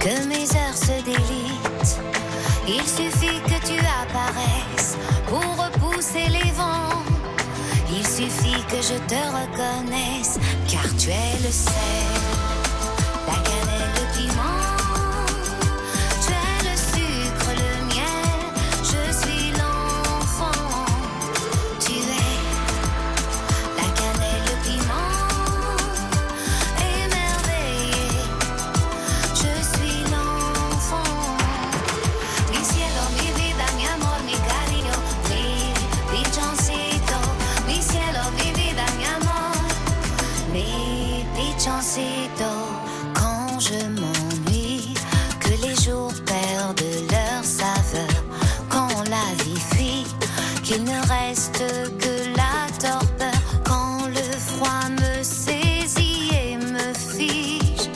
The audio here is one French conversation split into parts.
que mes heures se délitent. Il suffit que tu apparaisses pour repousser les vents. Il suffit que je te reconnaisse, car tu es le sel, la cannelle, le piment. Tu es le sucre, le miel, je suis l'enfant. Tu es la cannelle, le piment, émerveillé. Je suis l'enfant. Mi cielo, mi vida, mi amor, mi cariño, mi pichoncito. Mi cielo, mi vida, mi amor, mi pichoncito. Quand je m'ennuie, que les jours perdent leur saveur, quand la vie fuit, qu'il ne reste que la torpeur, quand le froid me saisit et me fige,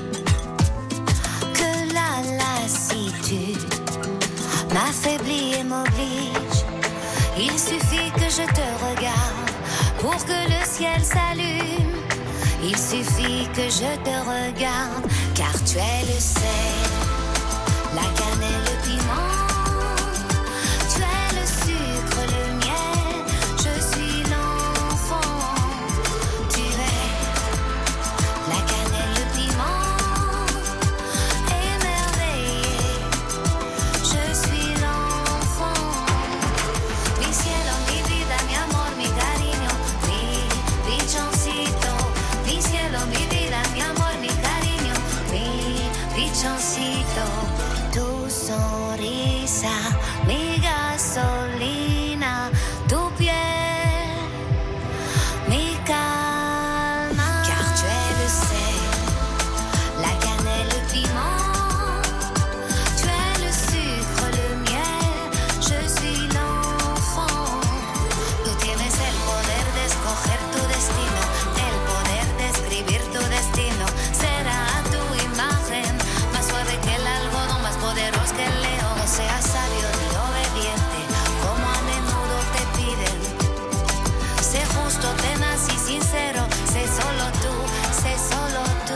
que la lassitude m'affaiblit et m'oblige. Il suffit que je te regarde pour que le ciel s'allume. Il suffit que je te regarde, car tu es le sel, la cannelle, le piment. Tu es le sucre, le miel, je suis l'enfant. Tu es la cannelle, le piment, émerveillé. Je suis l'enfant. Mi cielo, mi vida, mi amor, mi cariño, mi pichoncito. Mi cielo, mi vida, mi amor, mi cariño, mi pichoncito. Tu sonrisa, mi gasolina, tu piel, mi calma. Car tu es le sel, la cannelle, le piment. Tu es le sucre, le miel, je suis l'enfant. Tú tienes el poder de escoger tu destino, el poder de escribir tu destino. Será a tu imagen, más suave que el algodón, más poderoso que el león. No seas sabio ni obediente, como a menudo te piden. Sé justo, tenaz y sincero, sé solo tú, sé solo tú.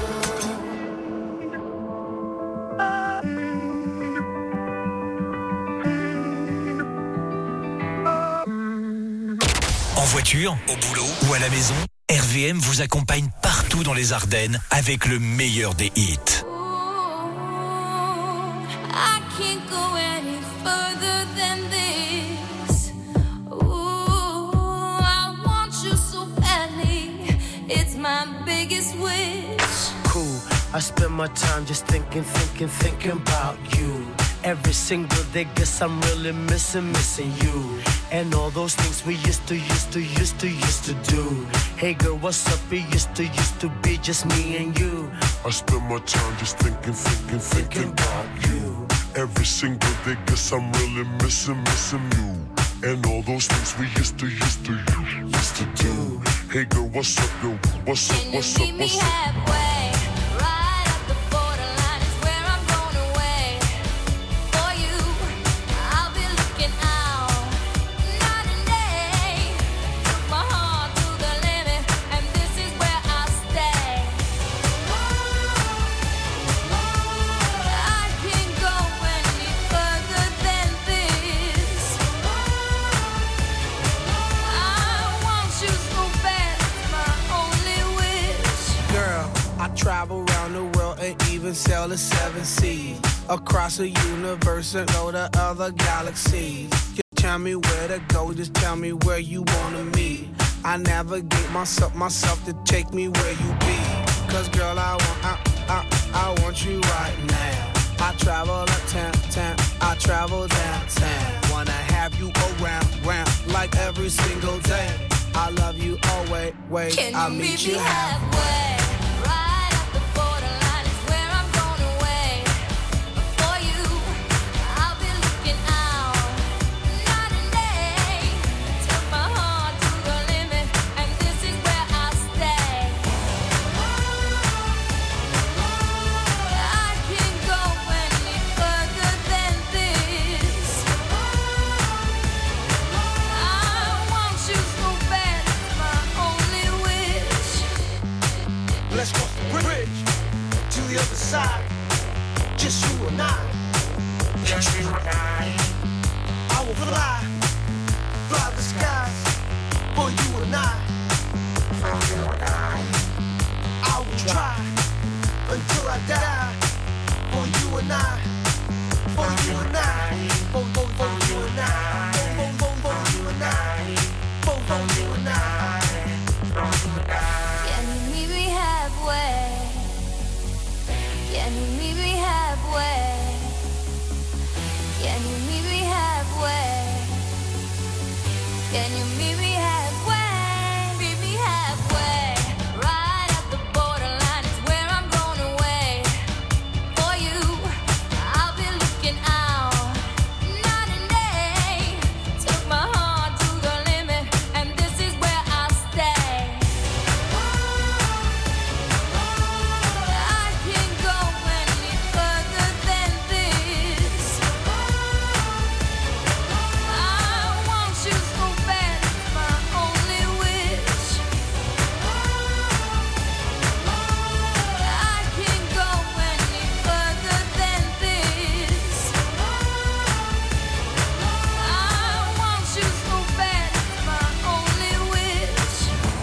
En voiture, au boulot ou à la maison, RVM vous accompagne partout dans les Ardennes avec le meilleur des hits. I can't go any further than this. Ooh, I want you so badly. It's my biggest wish. Cool. I spend my time just thinking about you. Every single day, guess I'm really missing you. And all those things we used to do. Hey girl, what's up? It used to be just me and you. I spend my time just thinking about you. Every single day, guess I'm really missing you. And all those things we used to do. Hey girl, what's up, yo? What's up, what's up, Can you meet me halfway? Right at the borderline is where I'm going away. For you, I'll be looking out night and day. Took my heart to the limit, and this is where I'll stay. I can't go any further than this. I want you so bad, it's my only wish. Girl, I travel around the world and even sail the 7 seas. Across the universe and go to other galaxies. Just tell me where to go, just tell me where you wanna meet. I navigate myself to take me where you be. Cause girl, I want you right now. I travel uptown, I travel downtown. Wanna have you around, like every single day. I love you always, Can I'll you meet you halfway? Right at the borderline is where I'm going away. For you, I'll be looking out night and day. Took my heart to the limit, and this is where I'll stay. I can't go any further than this. I want you so bad, it's my only wish. just you and I. Just you and I will fly the skies for you and I. For you and I will try until I die for you and I. For you and I. For you and I. For you and I. For you and I. Can you meet me halfway? Can you meet me halfway? Can you meet me halfway? Can you meet me halfway? Meet me halfway. Right at the borderline is where I'm going away. For you, I'll be looking out night and day. Took my heart to the limit, and this is where I'll stay. I can't go any further than this. I want you so bad, it's my only wish. I can't go any further than this. I want you so bad, it's my only wish.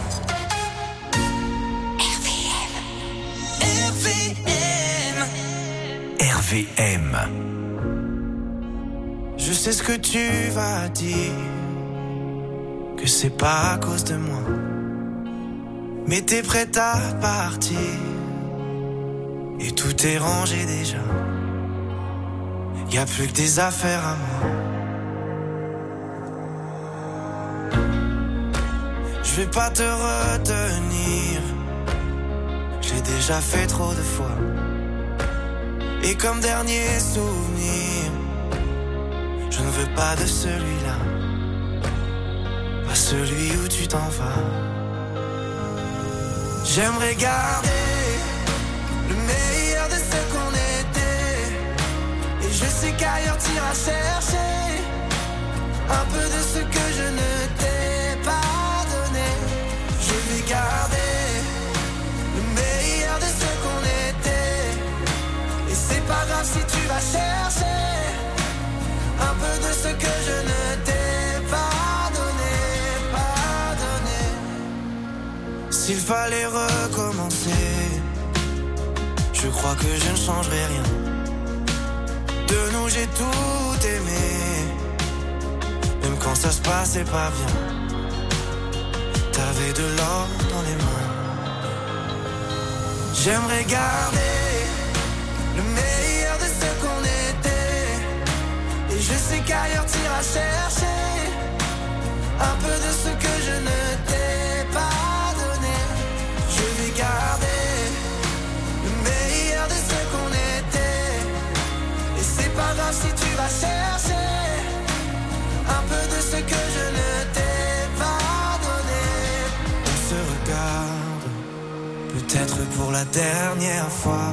RVM. Je sais ce que tu vas dire, que c'est pas à cause de moi. Mais t'es prête à partir, et tout est rangé déjà. Y a plus que des affaires à moi. Je vais pas te retenir, j'ai déjà fait trop de fois. Et comme dernier souvenir, je ne veux pas de celui-là, pas celui où tu t'en vas. J'aimerais garder le meilleur de ce qu'on était, et je sais qu'ailleurs t'iras chercher un peu de ce que je ne t'ai pas donné. Je vais garder le meilleur de ce qu'on était, et c'est pas grave si tu vas chercher un peu de ce que je ne t'ai pas donné, pas donné. S'il fallait recommencer, je crois que je ne changerai rien. De nous j'ai tout aimé, même quand ça se passait pas bien. T'avais de l'or dans les mains. J'aimerais garder le meilleur de ce qu'on était, et je sais qu'ailleurs t'iras chercher un peu de ce que je ne t'ai pas donné. Je vais garder le meilleur de ce qu'on était, et c'est pas grave si tu vas chercher un peu de ce que je ne t'ai pas donné. On se regarde, peut-être pour la dernière fois,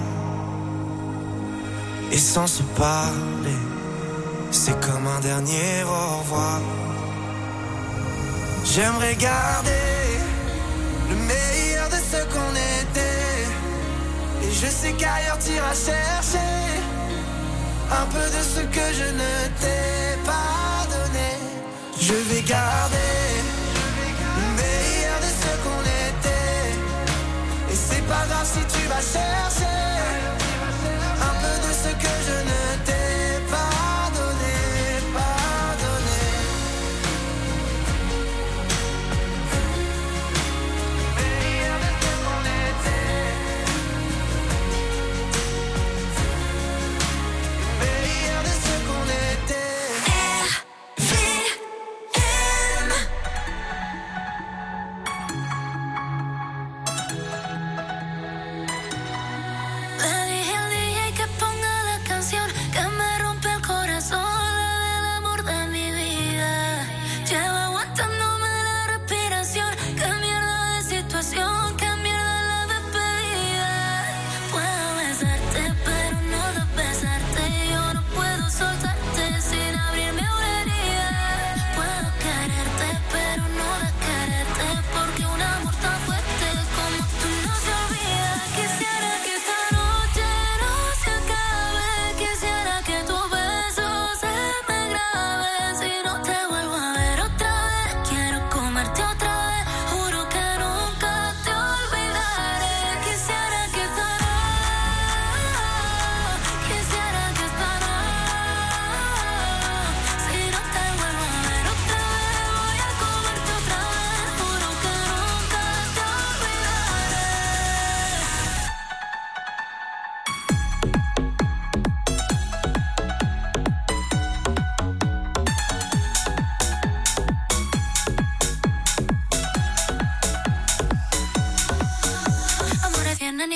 et sans se parler, c'est comme un dernier au revoir. J'aimerais garder le meilleur de ce qu'on était, et je sais qu'ailleurs t'iras chercher un peu de ce que je ne t'ai pas donné. Je vais garder le meilleur de ce qu'on était, et c'est pas grave si tu vas chercher un peu de ce que je ne t'ai pas donné, pas donné. Meilleur de ce qu'on était, meilleur de ce qu'on était. RVM.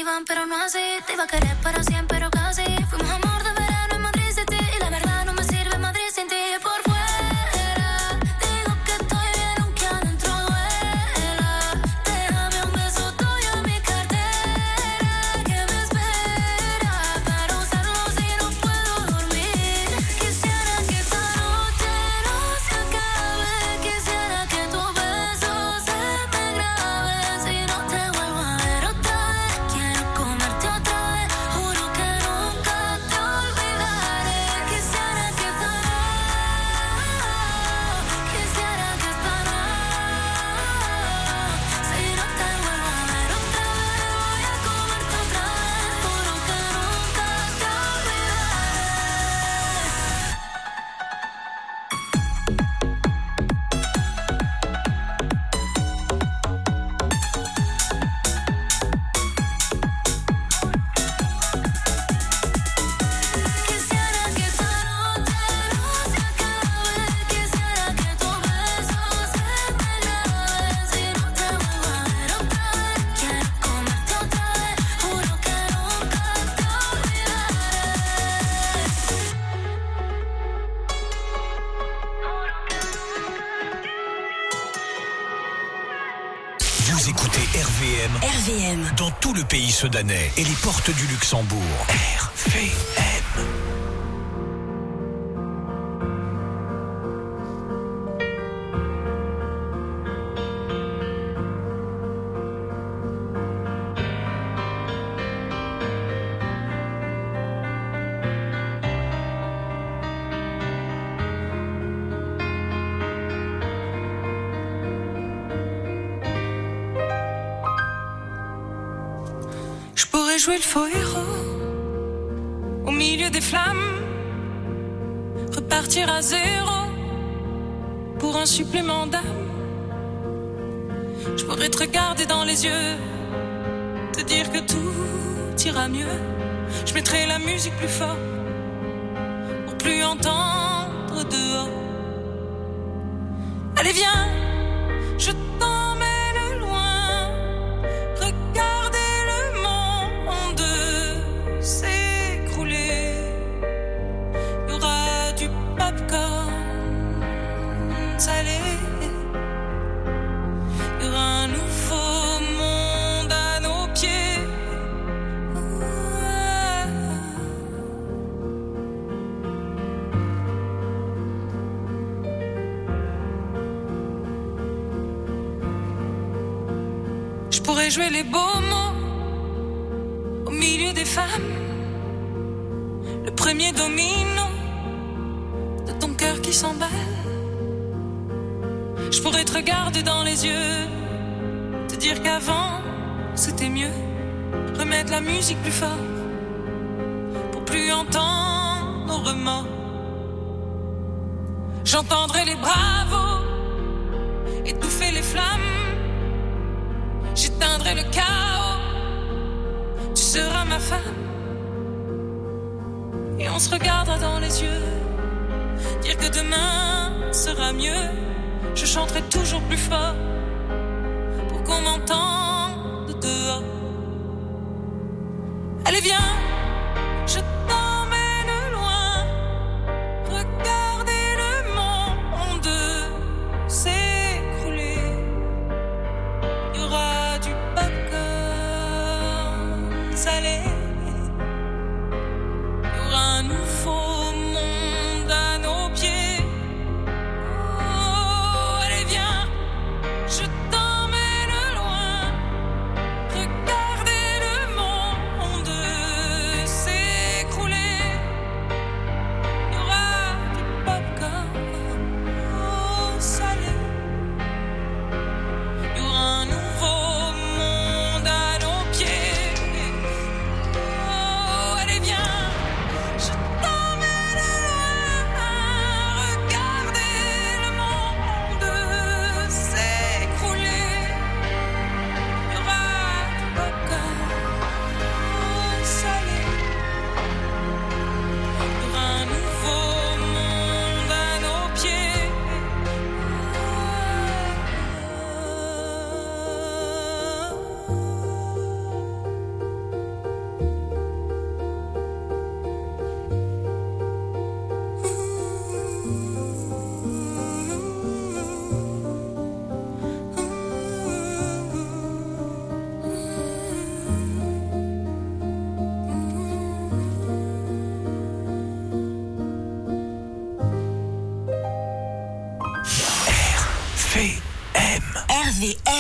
iban, pero no así. Te iba a querer para siempre, pero casi. Fuimos amor de verano en Madrid City. Y la verdad no me sirve Madrid sin ti. Por fuera digo que estoy bien, aunque adentro duela. Déjame un beso tuyo en mi cartera, que me espera para usarlo si no puedo dormir. Quisiera que esta noche no se acabe. Quisiera que tu beso se me grabe. Si no te vuelvo a ver otra vez, quiero comerte otra vez. Juro que nunca te olvidaré. Quisiera que esta si no te vuelvo a ver otra vez, voy a comerte otra vez. Juro que nunca te Quisiera que esta noche no se acabe. Quisiera que tu beso se me grabe. Si no te vuelvo a ver otra vez, quiero comerte otra vez. Juro que nunca te Vous écoutez RVM. RVM. Dans tout le pays sedanais et les portes du Luxembourg. RVM. Je pourrais jouer le faux héros au milieu des flammes, repartir à zéro pour un supplément d'âme. Je pourrais te regarder dans les yeux, te dire que tout ira mieux. Je mettrai la musique plus fort pour plus entendre dehors. Allez viens, je t'emmène loin, regarder le monde s'écrouler. Il y aura du popcorn salé, il y aura un nouveau monde à nos pieds. Je pourrais jouer les beaux mots au milieu des femmes, le premier domino de ton cœur qui s'emballe. Je pourrais te regarder dans les yeux, te dire qu'avant c'était mieux, remettre la musique plus fort pour plus entendre nos remords. J'entendrai les bravos étouffer les flammes, j'éteindrai le chaos, tu seras ma femme. Et on se regardera dans les yeux, dire que demain sera mieux. Je chanterai toujours plus fort pour qu'on m'entende dehors. Allez viens, je t'emmène loin, regarder le monde s'écrouler. Il y aura du popcorn salé, il y aura un nouveau monde à nos pieds. Oh, allez viens, je t'emmène loin, regarder le monde s'écrouler.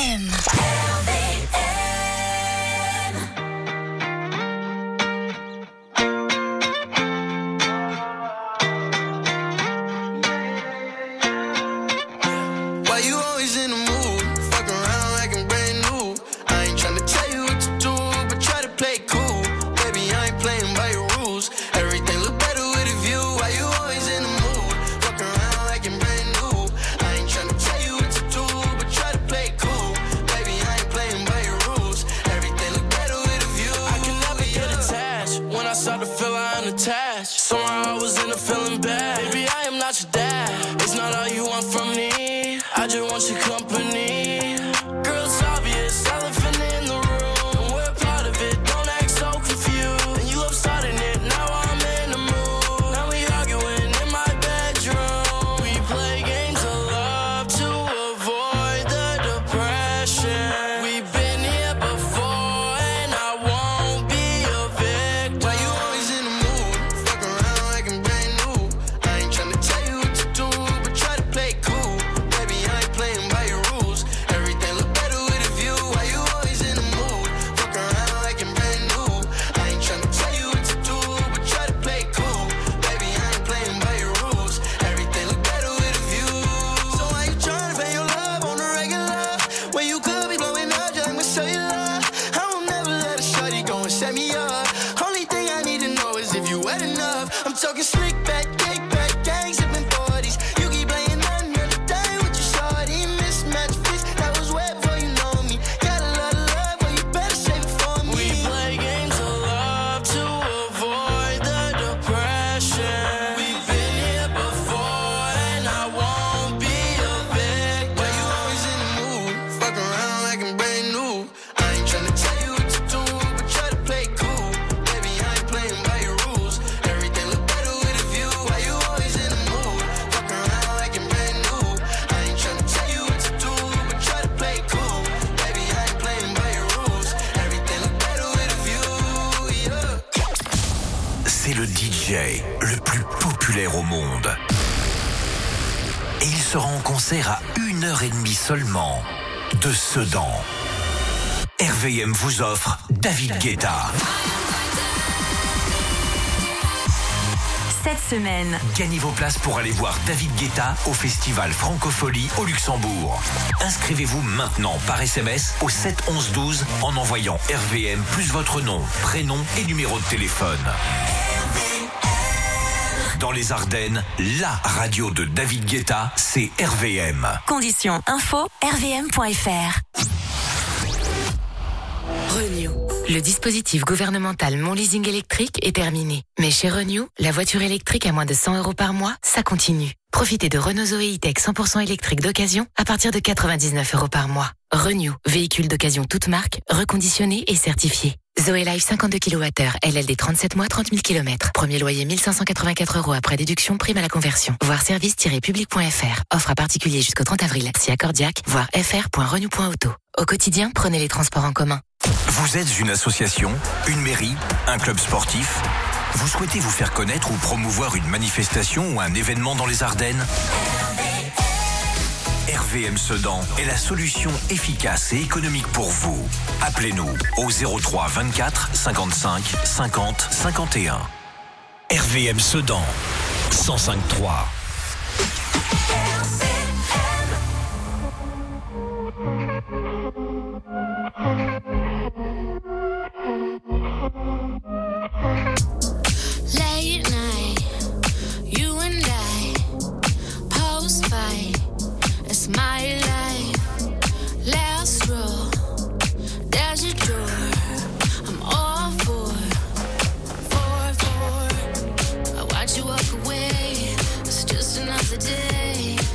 RVM. Why you always in the mood? Fuck around like I'm brand new. I ain't tryna tell you what to do, but try to play cool. Baby, I ain't playing by your rules. Everything look better with a view. Why you always in the mood? Fuck around like I'm brand new. I ain't tryna tell you what to do, but try to play cool. Baby, I ain't playing by your rules. Everything look better with a view. I can never get attached. When I start to feel I'm unattached. Somehow I was in a feeling bad. Baby, I am not your dad. It's not all you want from me. I just want your company. Girl, it's obvious, elephant in the room. We're part of it, don't act so confused. And you love starting it, now I'm in the mood. Now we arguing in my bedroom. We play games of love to avoid the depression. We've been here before and I won't be a victim. Why you always in the mood? Fuck around like I'm brand new. I ain't tryna tell you what to do, but try to play cool. Baby, I ain't playing by your rules. Everything look better with a view. Why you always in the mood? Fuck around like I'm brand new. I ain't tryna tell you what to do, but try to play cool. Baby, I ain't playing by your rules. Everything look better with a view. So why you tryna pay your love on the regular? When you could be blowing up just like cellular. I will never let a shorty go and set me up. Only thing I need to know is if you wet enough. I'm talking slick back, kick back, gang sipping 40s. You keep playing another day with your shorty. Mismatch fist, that was way before you know me. Got a lot of love, but you better save it for me. We play games of love to avoid the depression. We've been here before and I won't be a victim. Why you always in the mood? Fuck around like I'm brand new. I ain't tryna tell you what to do, but try to play cool. Baby, I ain't playing by your rules. Everything look better with a view. Why you always in the mood? Fuck around like I'm brand new. I ain't tryna tell you what to do, but try to play cool. Baby, I ain't playing by your rules. Everything look better with a view, yeah. C'est le DJ le plus populaire au monde. Et il sera en concert à 1h30 seulement de Sedan. RVM vous offre David Guetta. Cette semaine, Gagnez vos places pour aller voir David Guetta au festival Francophonie au Luxembourg. Inscrivez-vous maintenant par SMS au 7 11 12 en envoyant RVM plus votre nom, prénom et numéro de téléphone. Dans les Ardennes, la radio de David Guetta, c'est RVM. conditions info rvm.fr. Renew. Le dispositif gouvernemental Mon Leasing électrique est terminé. Mais chez Renew, la voiture électrique à moins de 100 € par mois, ça continue. Profitez de Renault Zoé E-Tech 100% électrique d'occasion à partir de 99 € par mois. Renew, véhicule d'occasion toute marque, reconditionné et certifié. Zoé Life 52 kWh, LLD 37 mois, 30 000 km. Premier loyer 1584 € après déduction, prime à la conversion. Voir service-public.fr. Offre à particulier jusqu'au 30 avril. Si accordiaque, voir fr.renew.auto. Au quotidien, prenez les transports en commun. Vous êtes une association, une mairie, un club sportif ? Vous souhaitez vous faire connaître ou promouvoir une manifestation ou un événement dans les Ardennes ? RVM Sedan est la solution efficace et économique pour vous. Appelez-nous au 03 24 55 50 51. RVM Sedan 105.3. Late night, you and I, post-fight, it's my life. Last row, there's a door, I'm all for. I watch you walk away, it's just another day.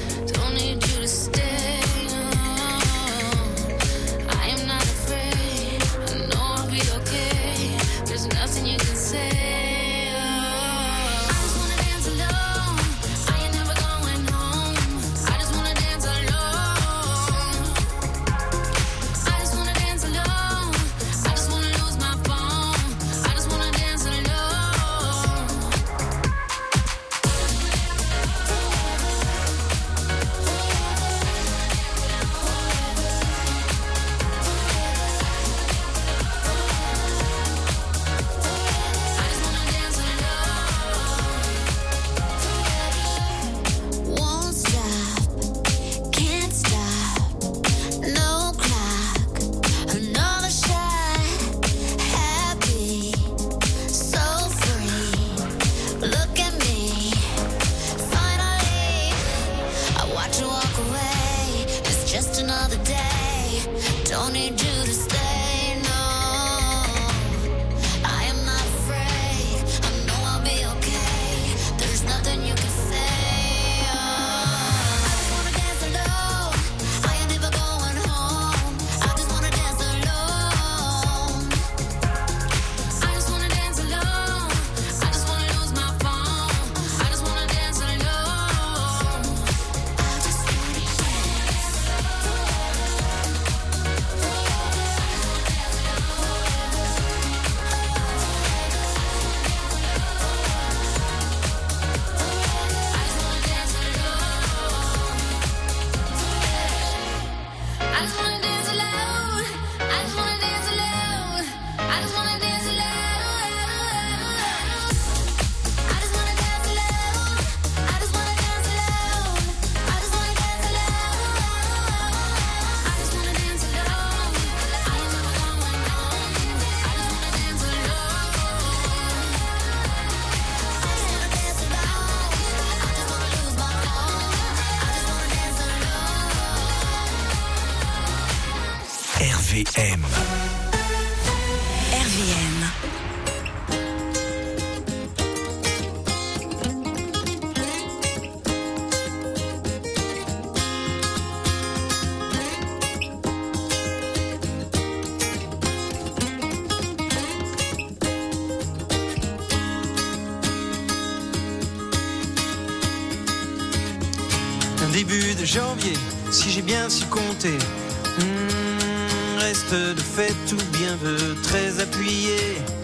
RVM. RVM. Début de janvier, si j'ai bien su compter, reste de fête tout bien veut très appuyé.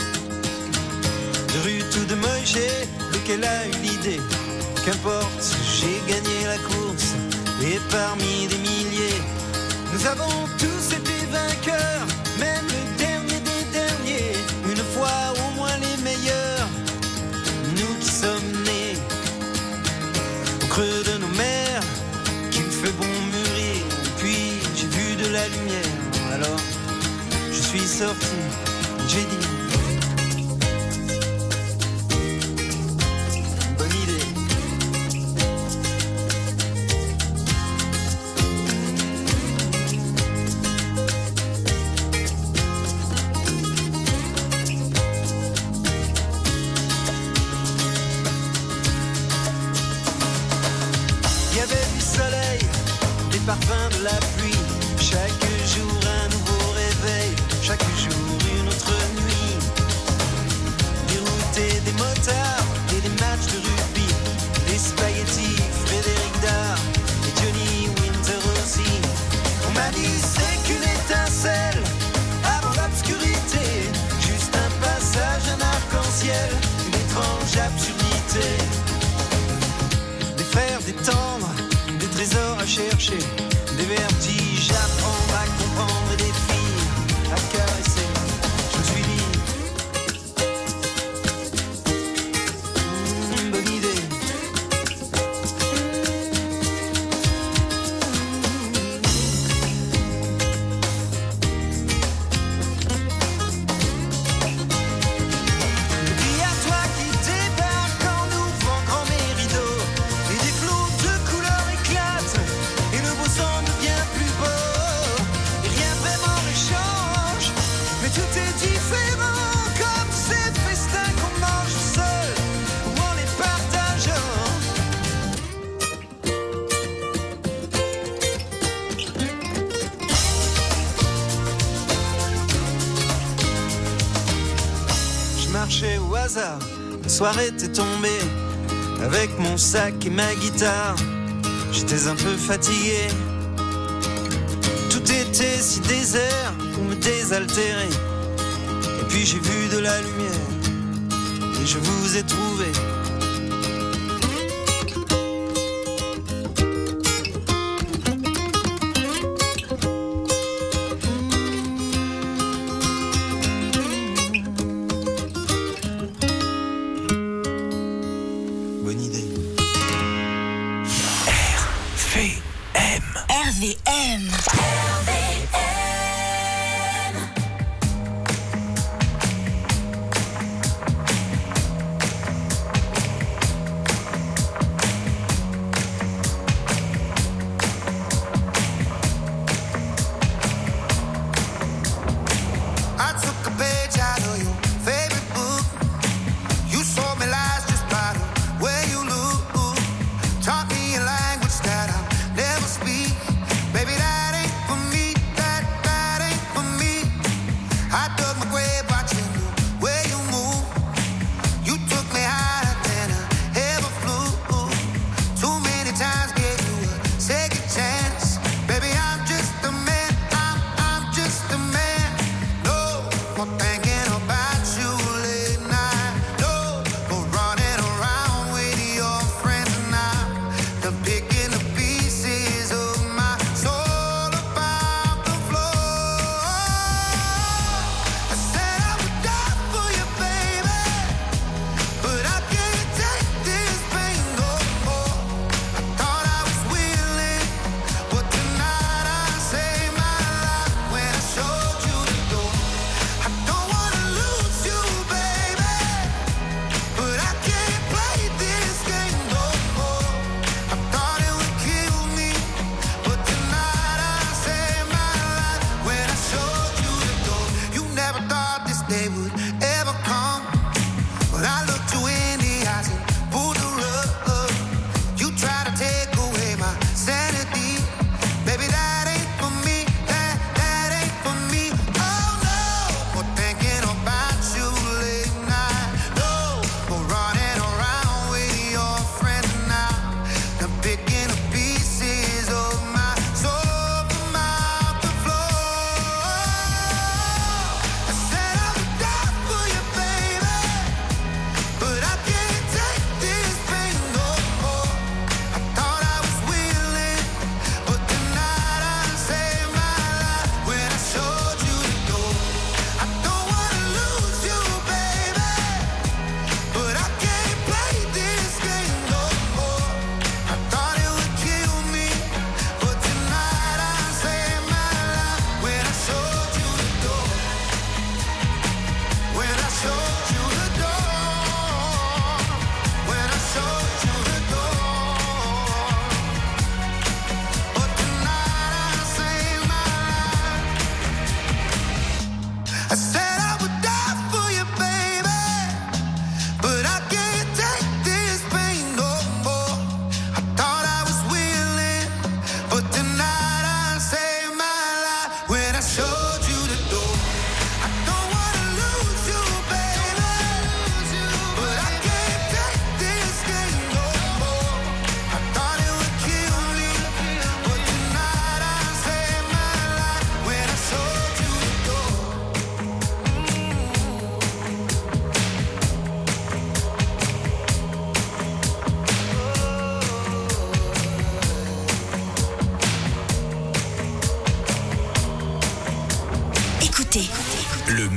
De rue tout de Moïse, lequel a eu l'idée, qu'importe, j'ai gagné la course, et parmi des milliers, nous avons tous été vainqueurs, même le dernier des derniers, une fois au moins les meilleurs, nous qui sommes nés au creux de nos mers, qu'il fait bon mûrir, puis j'ai vu de la lumière, alors je suis sorti, j'ai dit bonne idée. Il y avait du soleil, des parfums de la pluie, chaque jour un nouveau réveil, chaque jour une autre nuit. Des routes et des motards et des matchs de rugby, des spaghettis, Frédéric Dard et Johnny Winter aussi. On m'a dit c'est qu'une étincelle avant l'obscurité, juste un passage, un arc-en-ciel, une étrange absurdité. Des fers, des tendres, des trésors à chercher, des vertiges à prendre, à comprendre et des filles à caresser. Je me suis dit bonne idée. Et puis à toi qui débarque en ouvrant grand mes rideaux, et des flots de couleurs éclatent, et le beau semble bien plus beau. Et rien vraiment ne change, mais tout est différent, comme ces festins qu'on mange seul ou en les partageant. Je marchais au hasard, la soirée était tombée, avec mon sac et ma guitare. J'étais un peu fatigué, tout était si désert pour me désaltérer. Et puis j'ai vu de la lumière, et je vous ai trouvé. Bonne idée. RVM. RVM. I took a page out of your favorite book. You sold me lies just by the way you look. Taught me a language that I'll never speak. Baby, that ain't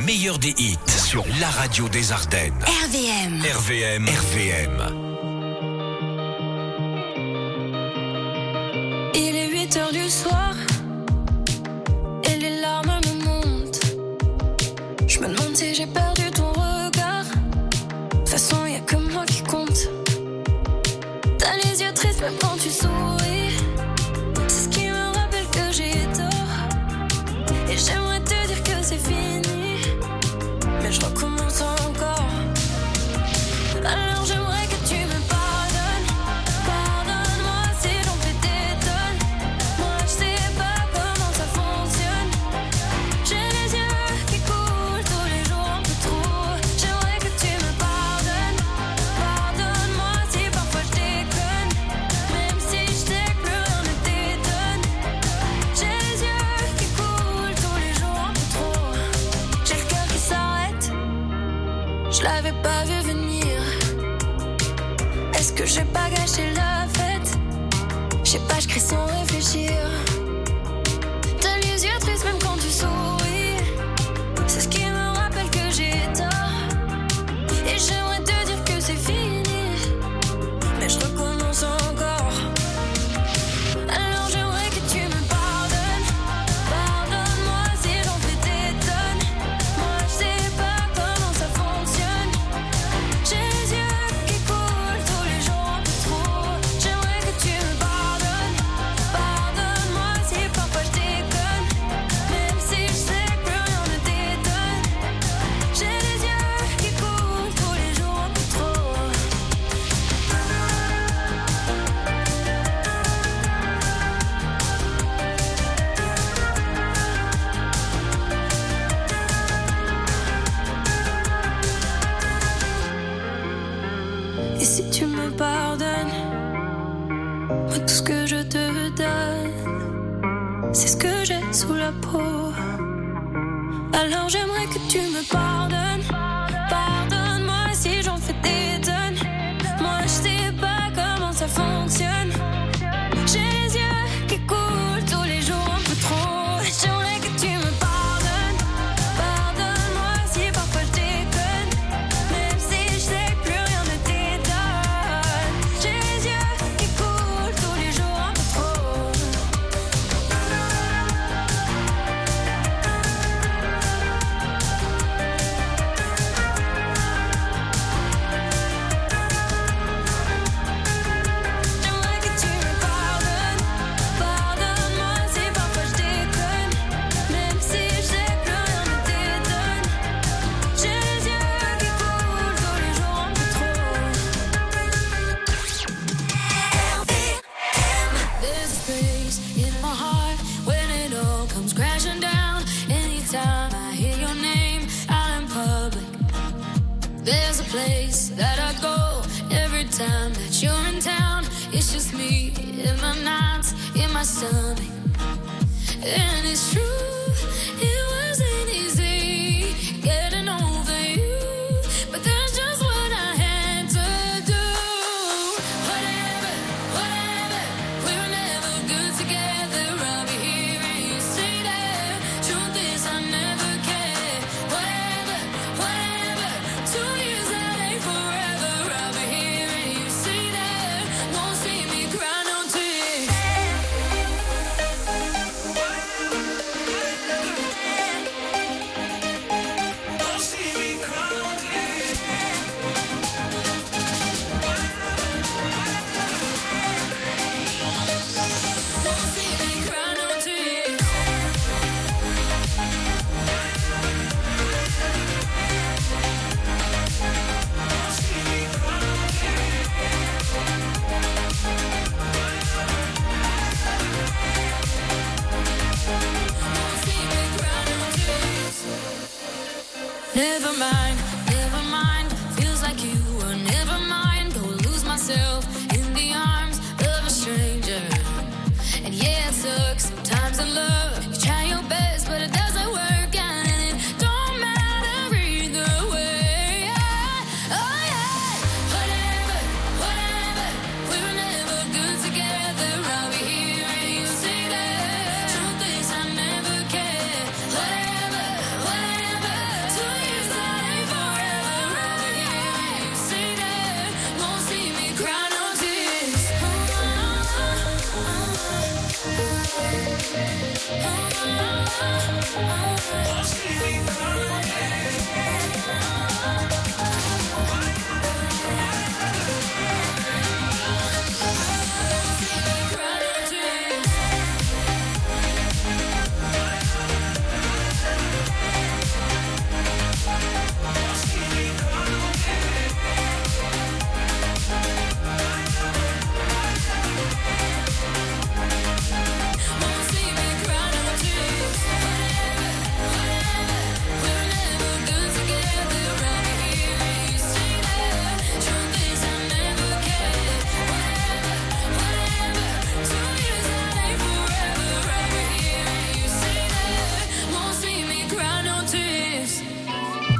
meilleur des hits sur la radio des Ardennes. RVM. RVM. RVM. Il est 8h du soir et les larmes me montent. Je me demande si j'ai perdu ton regard. De toute façon, y'a que moi qui compte. T'as les yeux tristes même quand tu souris. C'est ce qui me rappelle que j'ai tort. Et j'aimerais te dire que c'est fini, mais je recommence encore. Alors j'aimerais que tu me pardonnes. Pardonne-moi si j'en fais des tonnes. Moi je sais pas comment ça fonctionne. J'ai les yeux qui coulent tous les jours un peu trop. J'aimerais que tu me pardonnes. Pardonne-moi si parfois je déconne, même si je sais que plus rien ne t'étonne. J'ai les yeux qui coulent tous les jours un peu trop. J'ai le cœur qui s'arrête, je l'avais pas vu venir. Est-ce que j'ai pas gâché la fête? Je sais pas, je crie sans réfléchir. T'as les yeux tristes même quand tu souris. C'est ce qui me rappelle que j'ai tort. Et j'aimerais te dire que c'est fini, mais je recommence encore. Alors j'aimerais que tu me pardonnes. Pardonne-moi si j'en fais des tonnes. Moi je sais pas comment ça fonctionne. J'ai les yeux qui coulent tous les jours un peu trop. J'aimerais que tu me pardonnes. Pardonne-moi si parfois je déconne, même si je sais que plus rien ne t'étonne. J'ai les yeux qui coulent tous les jours un peu trop. Et si tu me pardonnes, moi tout ce que je te donne, c'est ce que j'ai sous la peau. Alors j'aimerais que tu me pardonnes. Pardonne-moi si j'en fais des tonnes. Moi je sais pas comment ça fonctionne. J'ai les yeux qui coulent tous les jours un peu trop. J'aimerais que tu me pardonnes. Pardonne-moi si parfois je déconne, même si je sais que plus rien ne t'étonne. J'ai les yeux qui coulent tous les jours un peu trop. J'aimerais que tu me pardonnes. Pardonne-moi si parfois je déconne, même si je sais que plus rien ne t'étonne. J'ai les yeux qui coulent tous les jours un peu trop. There's a space in my heart when it all comes crashing down. Anytime I hear your name out in public, there's a place that I go every time that you're in town. It's just me in my nights, in my stomach. And it's true, it wasn't easy getting over you, but that's just what I had to do. Whatever, whatever, we were never good together. I'll be here and you stay there. Truth is I never cared. Whatever, whatever, 2 years that ain't forever. I'll be here and you stay there. Won't see me cry no tears.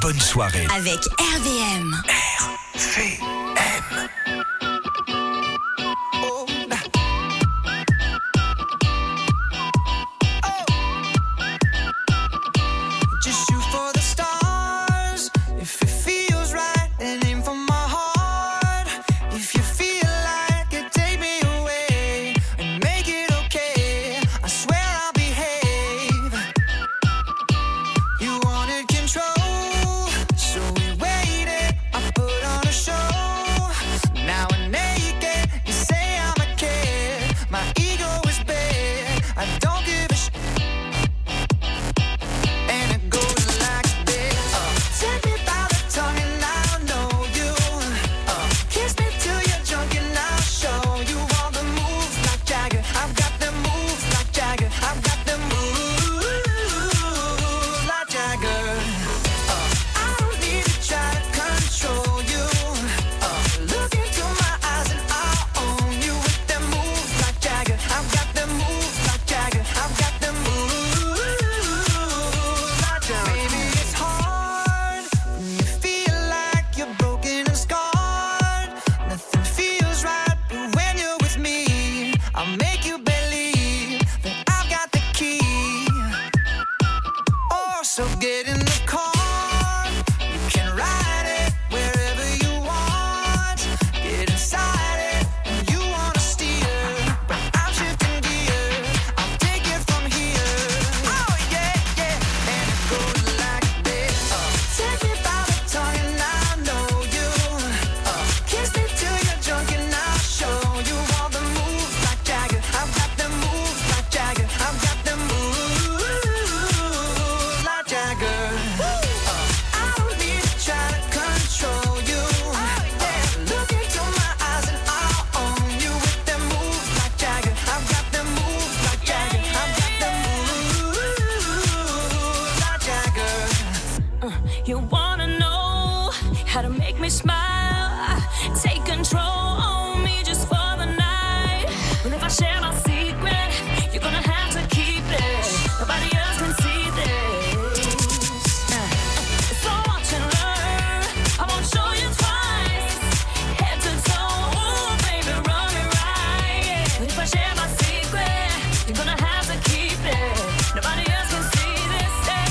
bonne soirée. Avec RVM. RVM. Just shoot for the stars if it feels right, and aim for my heart. If you feel like it, take me away and make it okay. I swear I'll behave. You wanted control, so we waited. I put on a show. Now I'm naked. You say I'm a kid. My ego is bad. I don't give a shit. And it goes like this. Take me by the tongue and I'll know you. Kiss me till you're drunk and I'll show you all the moves like Jagger. I've got the moves like Jagger. I've got the moves like Jagger. I don't need to try to control you. Look into my eyes and I'll own you with the moves like Jagger. I've got the moves like Jagger. I've got the moves like Jagger. Maybe it's hard when you feel like you're broken and scarred. Nothing feels right, but when you're with me, I'll make you believe that I've got the key. Oh, so get in the car. You can ride it wherever you want. Get inside it when you wanna steer. But I'm shifting gears. I'll take it from here. Oh yeah, yeah. And it goes like this. Take me by the tongue and I'll know you. Kiss me till you're drunk and I'll show you all the moves like Jagger. I've got the moves like Jagger. I've got the moves like Jagger. I don't need to try to control you. Look into my eyes and I'll own you with the moves like Jagger. I've got the moves like Jagger. I've got the moves like Jagger. You wanna know how to make me smile? Take control on me just for the night. But if I share my secret, you're gonna have to keep it. Nobody else can see this. So watch and learn. I won't show you twice. Head to toe, ooh, baby, run it right. But if I share my secret, you're gonna have to keep it. Nobody else can see this.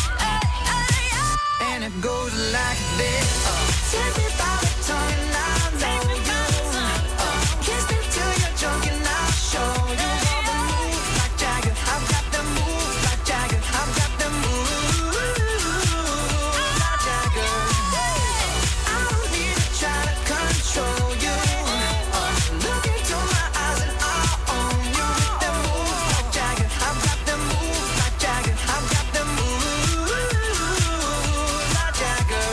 And it goes like this. Take me by the tongue and I'll know you. Kiss me till you're drunk and I'll show you all the moves like Jagger. I've got the moves like Jagger. I've got the moves like Jagger. I don't need to try to control you. Look into my eyes and I'll own you with the moves like Jagger. I've got the moves like Jagger. I've got the moves like Jagger.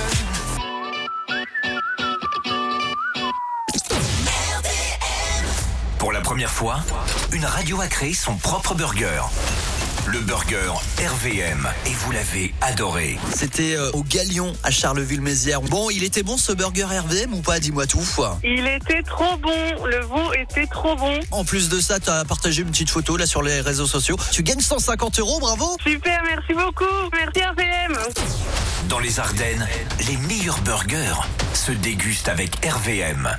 Pour la première fois, une radio a créé son propre burger. Le burger RVM. Et vous l'avez adoré. C'était au Galion à Charleville-Mézières. Bon, il était bon ce burger RVM ou pas? Dis-moi tout. Il était trop bon, le veau était trop bon. En plus de ça, tu as partagé une petite photo là sur les réseaux sociaux. Tu gagnes 150 €, bravo. Super, merci beaucoup, merci RVM. Dans les Ardennes, les meilleurs burgers se dégustent avec RVM.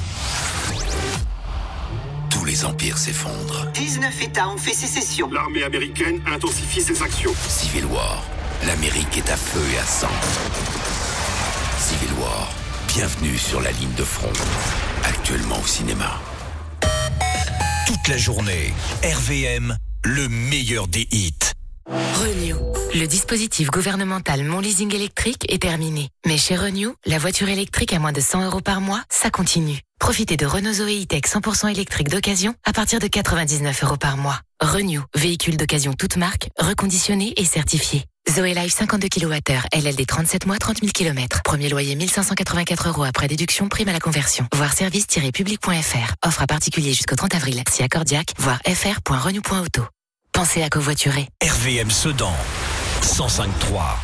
Tous les empires s'effondrent. 19 États ont fait sécession. L'armée américaine intensifie ses actions. Civil War, l'Amérique est à feu et à sang. Civil War, bienvenue sur la ligne de front. Actuellement au cinéma. Toute la journée, RVM, le meilleur des hits. Renew. Le dispositif gouvernemental Mon Leasing électrique est terminé. Mais chez Renew, la voiture électrique à moins de 100 € par mois, ça continue. Profitez de Renault Zoé E-Tech 100% électrique d'occasion à partir de 99 € par mois. Renew, véhicule d'occasion toute marque, reconditionné et certifié. Zoé Life 52 kWh, LLD 37 mois, 30 000 km. Premier loyer 1584 € après déduction, prime à la conversion. Voir service-public.fr. Offre à particulier jusqu'au 30 avril. Si accordiaque, voir fr.renew.auto. Pensez à covoiturer. RVM Sedan, 105.3.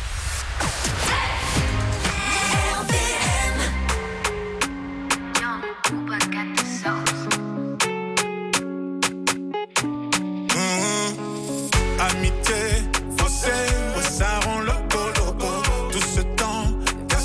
Amitié, faussée, ça rend loco, loco. Tout ce temps,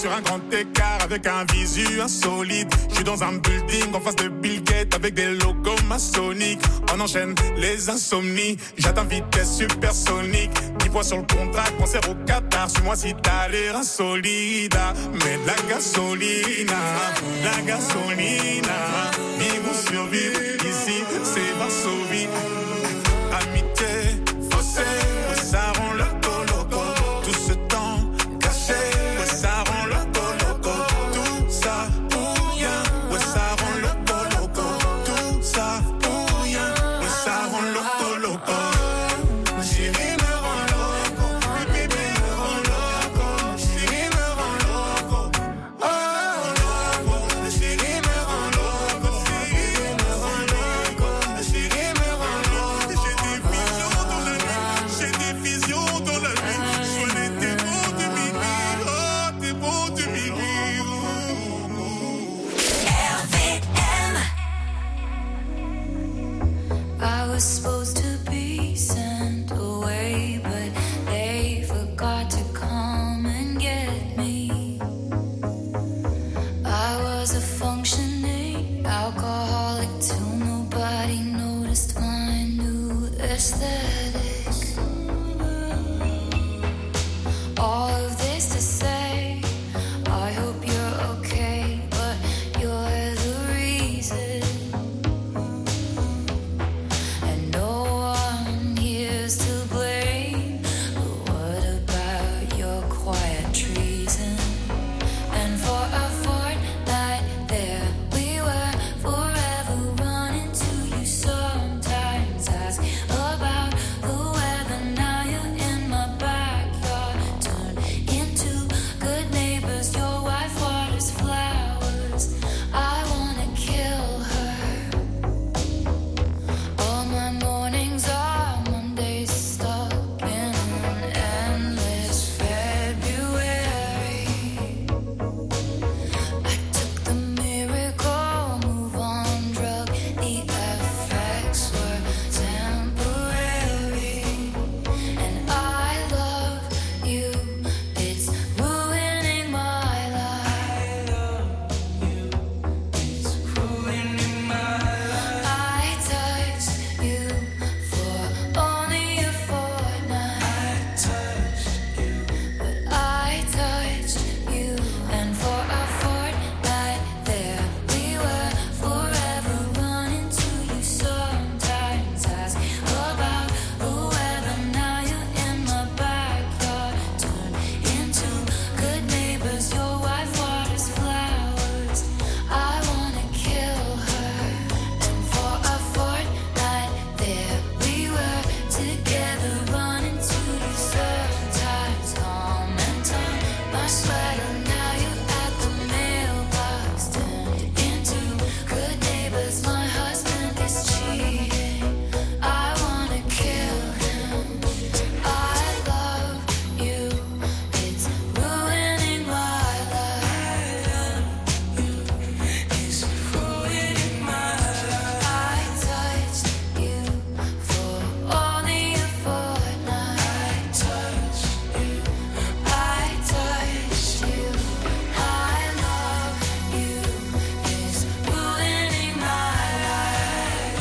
sur un grand écart avec un visu insolite. Je suis dans un building en face de Bill Gates avec des logos maçonniques. On enchaîne les insomnies, j'atteins vitesse supersonique. 10 points sur le contrat, concert au Qatar. Suis-moi si t'as l'air insolide. Mais de la gasolina, vivons survivre, ici c'est Varsovie. Amitié, faussée, ouais, ça rend le coloco. Tout ce temps caché, ouais, ça rend le coloco. Tout ça pour rien, ouais, ça rend le coloco. Tout ça pour rien, ouais, ça rend le coloco. Chérie me rend loco, le bébé me rend loco. Chérie me rend loco, oh loco. Chérie me rend loco, chérie me rend loco. Chérie me rend loco. J'ai des visions dans la nuit, j'ai des visions dans la nuit. Sois t'es beau de minuit, oh t'es beau de minuit. I was supposed to be sent away, but they forgot to come and get me. I was a functioning alcoholic till nobody noticed my new aesthetic. All of this to say, I hope you're okay, but you're the reason. And no one here's to blame. But what about your quiet treason? And for a fortnight there we were, forever running to you. Sometimes ask about the weather. Now you're in my backyard. Turn into good neighbors. Your wife waters flowers. I wanna kill her. All my mornings are Mondays stuck in an endless February. I took the miracle move on drug. The effects were temporary. And I love you. It's ruining my life. It's ruining my life. I touched you for only a fortnight. But I touched you, and for a fortnight there we were, forever running to you. Sometimes ask about the weather. Now you're in my backyard. Turn into good neighbors. Your wife waters flowers. I wanna kill her. And for a fortnight there we were, together running to you. Sometimes calm and calm my sweater. Now you're at the mailbox. Turned into good neighbors. My husband is cheating. I wanna kill him. I love you. It's ruining my life. It's ruining my life. I touched you for only a fortnight. I touched you. I touched you. I love you. It's ruining my life.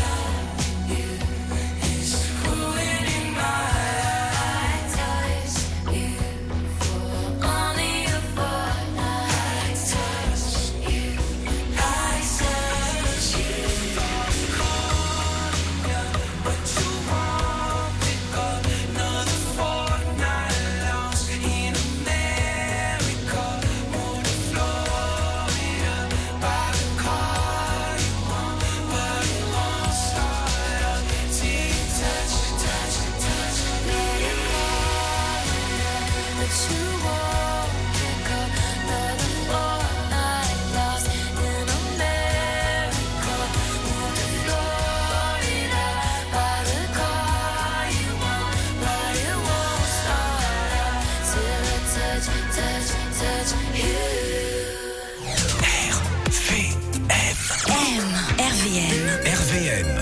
It's ruining my life. I touched you for only a fortnight. I touched you. I touched you. But you won't pick up another fortnight lost in America. Moved to Florida, buy the car you want, but it won't start up till you touch, touch, touch me. But you won't pick up another fortnight lost in America. Moved to Florida, buy the car you want, but it won't start up till I touch, touch, touch you. RVM.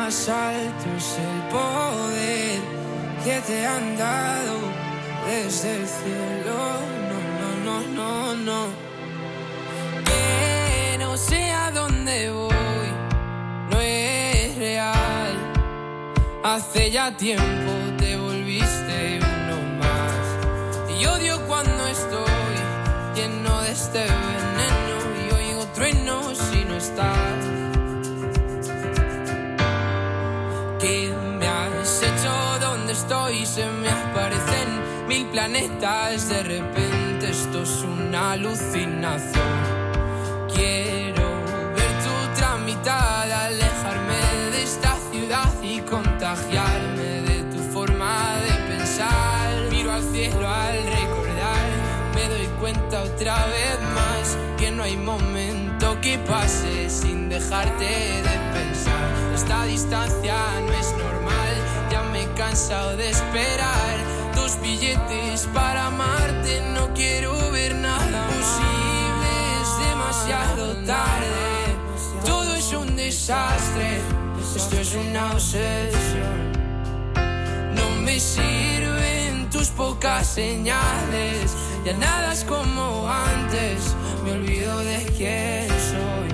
más alto es el poder que te han dado desde el cielo. No. Que no sé a dónde voy, no es real. Hace ya tiempo te volviste uno más. Y odio cuando estoy lleno de este veneno y oigo truenos si no estás. ¿Qué me has hecho? ¿Dónde estoy? Se me aparecen 1000 planetas. De repente esto es una alucinación. Quiero ver tu tramitada, alejarme de esta ciudad y contagiarme de tu forma de pensar. Miro al cielo al recordar, me doy cuenta otra vez más que no hay momento que pase sin dejarte de pensar. Esta distancia no es normal, ya me he cansado de esperar. 2 billetes para amarte, no quiero ver nada posible, es demasiado tarde. Todo es un desastre, esto es una obsesión. No me sirven tus pocas señales, ya nada es como antes, me olvido de quién soy.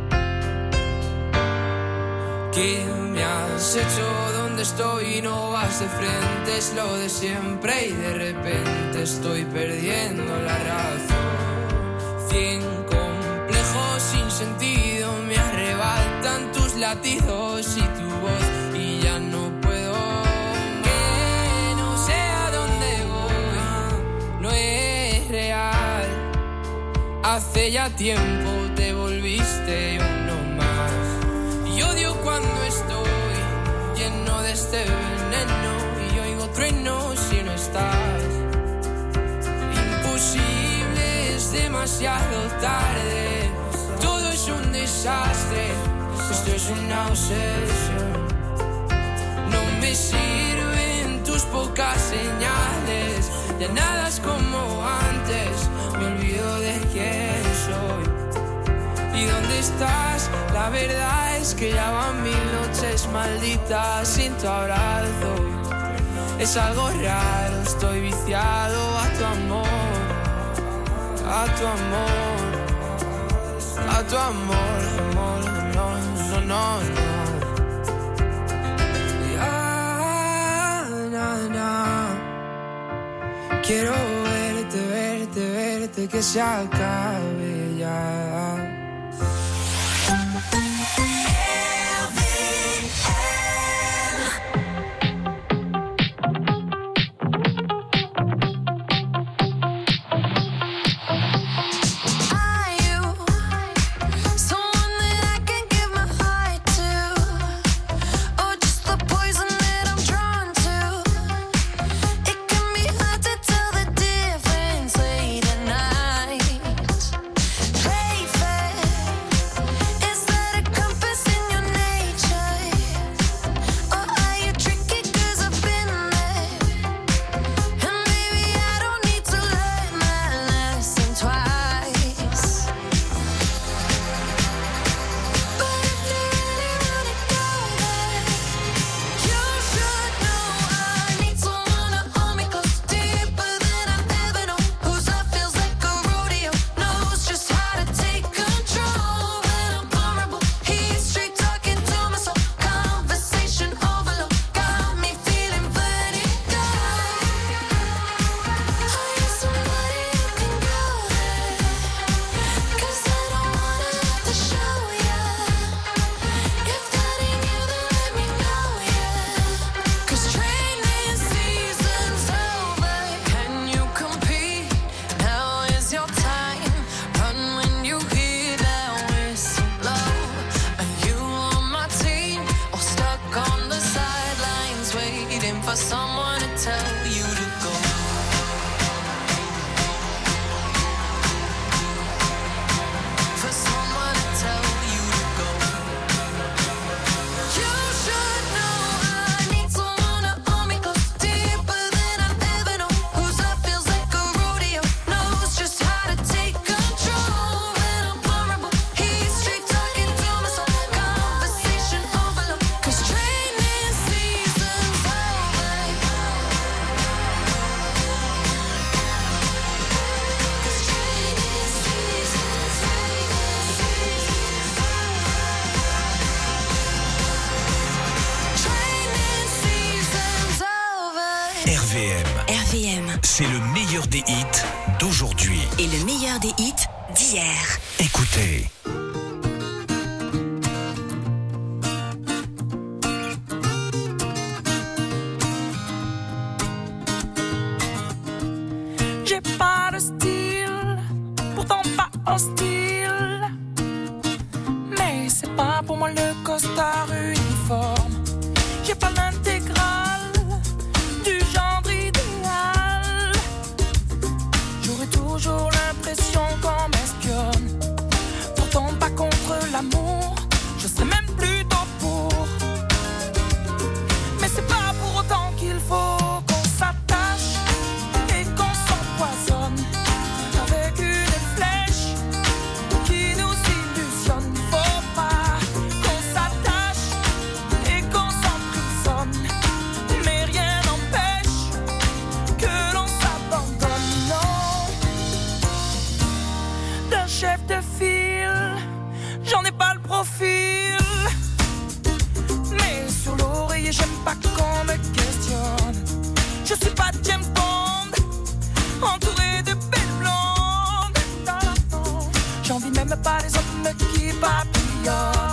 ¿Qué me has hecho? ¿Dónde estoy? No vas de frente, es lo de siempre y de repente estoy perdiendo la razón. 100 complejos sin sentido me arrebatan tus latidos y tu voz y ya no puedo. Que no sé a dónde voy, no es real. Hace ya tiempo te volviste uno más. Y odio cuando estoy lleno de este veneno y oigo truenos si no estás. Imposible, es demasiado tarde. Todo es un desastre, esto es una obsesión. No me sirven tus pocas señales, ya nada es como antes, me olvido de quién soy. ¿Y dónde estás? La verdad es que ya van 1000 noches malditas sin tu abrazo. Es algo raro, estoy viciado a tu amor, a tu amor, a tu amor, amor, no. Quiero verte, que se acabe ya. Pray c'est le meilleur des hits d'aujourd'hui. Et le meilleur des hits d'hier. Écoutez. J'ai pas de style, pourtant pas hostile. Mais c'est pas pour moi le costard uniforme. J'ai pas l'intégrale du genre idéal. J'aurais toujours l'impression qu'on m'espionne. Pourtant pas contre l'amour, je serais même plutôt pour. Mais c'est pas pour autant qu'il faut qu'on s'attache et qu'on s'empoisonne avec une flèche qui nous illusionne. Faut pas qu'on s'attache et qu'on s'emprisonne, mais rien n'empêche que l'on s'abandonne. Non, d'un chef de file, j'en ai pas le profil. Mais sur l'oreiller, j'aime pas qu'on me questionne. Je suis pas James Bond, entouré de belles blondes. J'envie même pas les hommes qui papillonnent.